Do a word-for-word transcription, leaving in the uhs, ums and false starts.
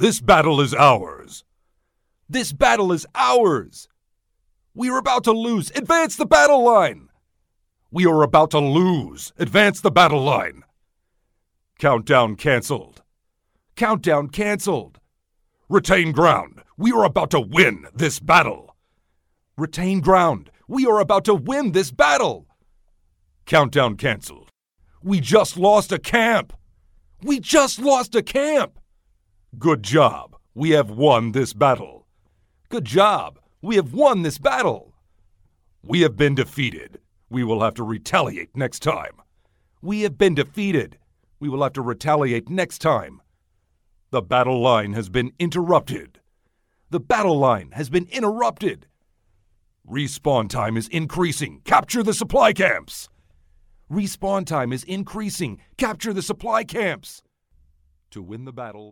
This battle is ours. This battle is ours. We are about to lose. Advance the battle line. We are about to lose. Advance the battle line. Countdown canceled. Countdown canceled. Retain ground. We are about to win this battle. Retain ground. We are about to win this battle. Countdown canceled. We just lost a camp. We just lost a camp. Good job. We have won this battle. Good job. We have won this battle. We have been defeated. We will have to retaliate next time. We have been defeated. We will have to retaliate next time. The battle line has been interrupted. The battle line has been interrupted. Respawn time is increasing. Capture the supply camps. Respawn time is increasing. Capture the supply camps. To win the battle,